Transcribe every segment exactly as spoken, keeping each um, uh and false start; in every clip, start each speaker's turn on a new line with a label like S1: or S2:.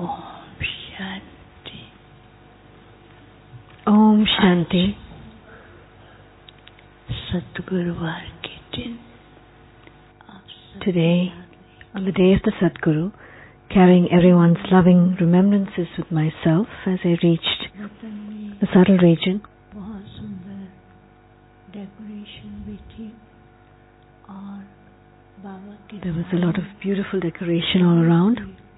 S1: Om Shanti.
S2: Om Shanti.
S1: Sadguruvar ke din.
S2: Today, on the day of the Sadguru, carrying everyone's loving remembrances with myself as I reached the subtle region, there was a lot of beautiful decoration all around.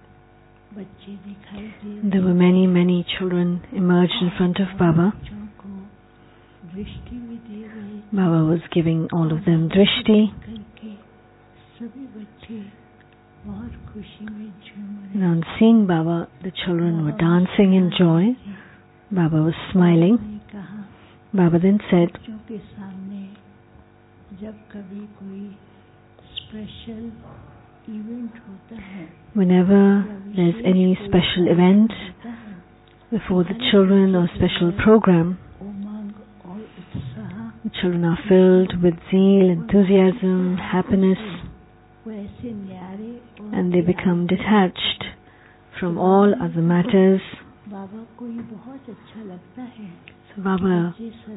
S2: There were many, many children emerged in front of Baba. Baba was giving all of them drishti. And on seeing Baba, the children were dancing in joy. Baba was smiling. Baba then said, whenever there's any special event before the children or special program, the children are filled with zeal, enthusiasm, happiness, and they become detached from all other matters. So Baba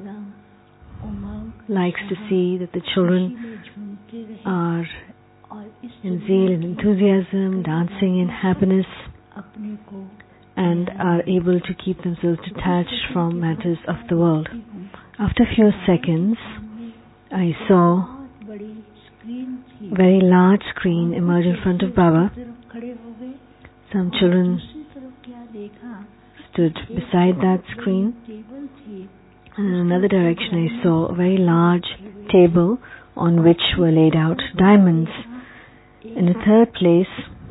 S2: likes to see that the children are in zeal and enthusiasm, dancing in happiness, and are able to keep themselves detached from matters of the world. After a few seconds, I saw a very large screen emerge in front of Baba. Some children stood beside that screen. And in another direction, I saw a very large table on which were laid out diamonds. In the third place,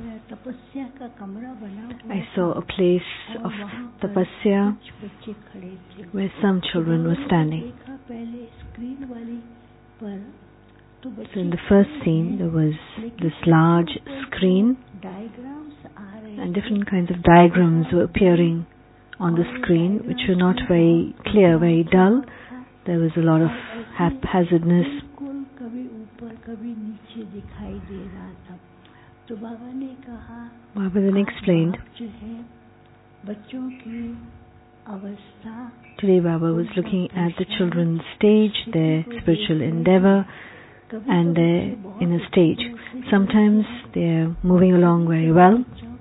S2: I saw a place of tapasya where some children were standing. So in the first scene, there was this large screen, and different kinds of diagrams were appearing on the screen, which were not very clear, very dull. There was a lot of haphazardness. Baba then explained, today Baba was looking at the children's stage, their spiritual endeavor, and their inner stage. Sometimes they are moving along very well,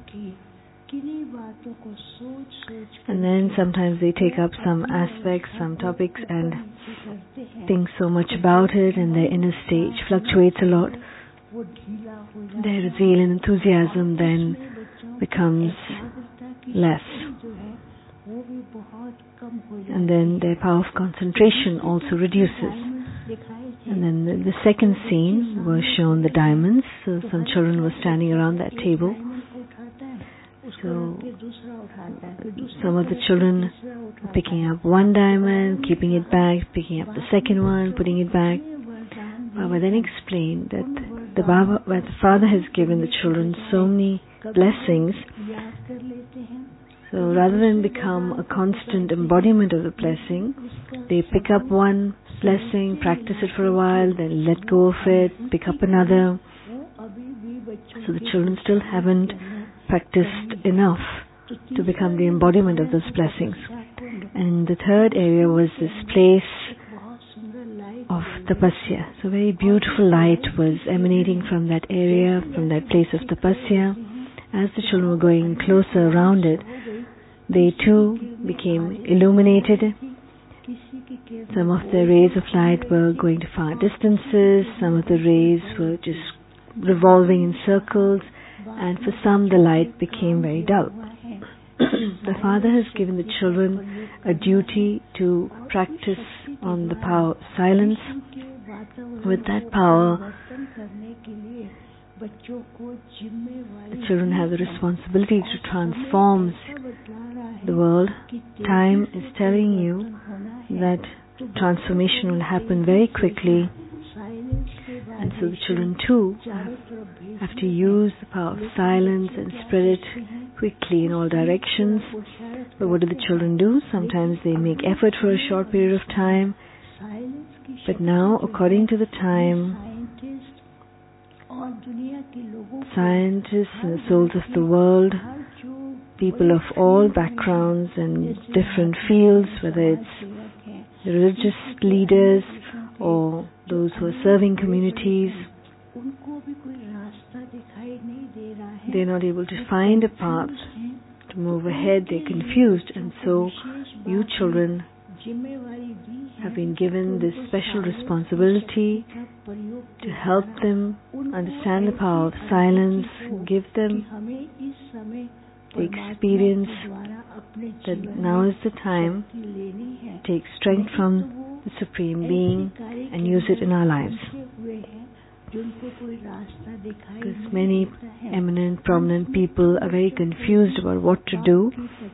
S2: and then sometimes they take up some aspects, some topics, and think so much about it, and their inner stage fluctuates a lot. Their zeal and enthusiasm then becomes less, and then their power of concentration also reduces. And then the, the second scene was shown the diamonds. So some children were standing around that table. So some of the children were picking up one diamond, keeping it back, picking up the second one, putting it back. Baba then explained that the Baba, that the Father has given the children so many blessings. So rather than become a constant embodiment of the blessing, they pick up one blessing, practice it for a while, then let go of it, pick up another. So the children still haven't practiced enough to become the embodiment of those blessings. And the third area was this place of tapasya. So very beautiful light was emanating from that area, from that place of tapasya. As the children were going closer around it, they too became illuminated. Some of the rays of light were going to far distances, some of the rays were just revolving in circles, and for some the light became very dull. The Father has given the children a duty to practice on the power of silence. With that power, the children have the responsibility to transform the world. Time is telling you that transformation will happen very quickly, and so the children too have to use the power of silence and spread it quickly in all directions. But what do the children do? Sometimes they make effort for a short period of time, but now, according to the time, scientists and the souls of the world people of all backgrounds and different fields, whether it's the religious leaders or those who are serving communities. They're not able to find a path to move ahead. They're confused, and so you children have been given this special responsibility to help them understand the power of silence, give them the experience that now is the time to take strength from the Supreme Being and use it in our lives. Because many eminent, prominent people are very confused about what to do.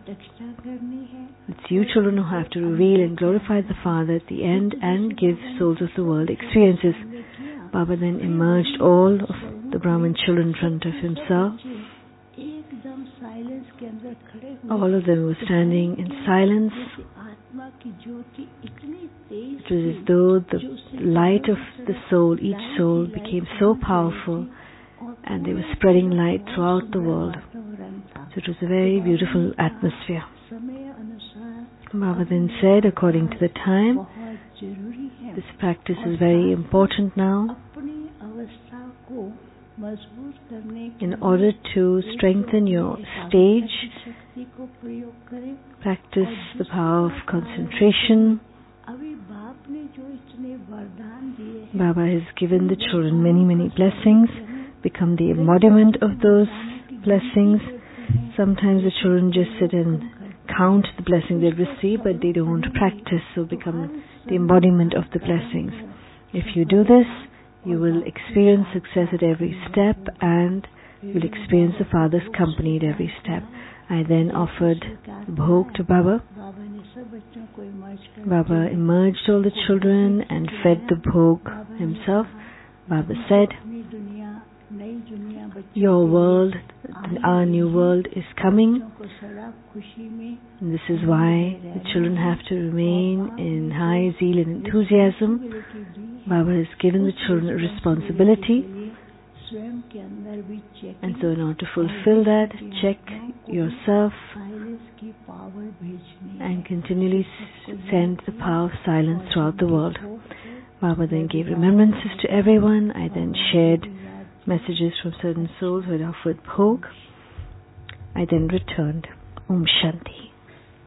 S2: It's you children who have to reveal and glorify the Father at the end and give souls of the world experiences. Baba then emerged all of the Brahmin children in front of himself. All of them were standing in silence. It was as though the light of the soul, each soul, became so powerful and they were spreading light throughout the world. So it was a very beautiful atmosphere. Baba then said, according to the time, this practice is very important now. In order to strengthen your stage, practice the power of concentration. Baba has given the children many, many blessings. Become the embodiment of those blessings. Sometimes the children just sit and count the blessings they receive, but they don't practice, so become the embodiment of the blessings. If you do this, you will experience success at every step, and you will experience the Father's company at every step. I then offered bhog to Baba. Baba emerged all the children and fed the bhog himself. Baba said, your world, our new world is coming. And this is why the children have to remain in high zeal and enthusiasm. Baba has given the children a responsibility. And so in order to fulfill that, check yourself and continually send the power of silence throughout the world. Baba then gave remembrances to everyone. I then shared messages from certain souls who had offered bhog. I then returned. Om Shanti.